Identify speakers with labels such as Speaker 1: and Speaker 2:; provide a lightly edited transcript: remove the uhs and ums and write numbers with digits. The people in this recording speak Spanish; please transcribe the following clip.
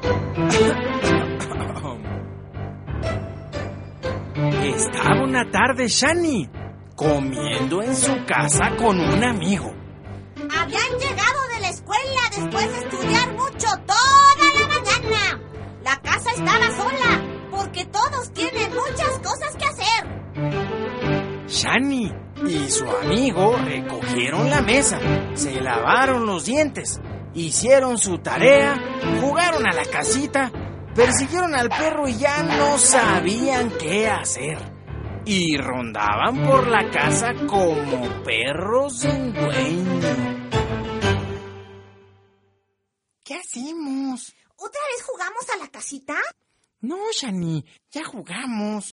Speaker 1: Estaba una tarde Shani comiendo en su casa con un amigo.
Speaker 2: Habían llegado de la escuela después de estudiar mucho toda la mañana. La casa estaba sola porque todos tienen muchas cosas que hacer.
Speaker 1: Shani y su amigo recogieron la mesa, se lavaron los dientes, hicieron su tarea, jugaron a la casita, persiguieron al perro y ya no sabían qué hacer. Y rondaban por la casa como perros sin dueño. ¿Qué hacemos?
Speaker 2: ¿Otra vez jugamos a la casita?
Speaker 1: No, Shani, ya jugamos.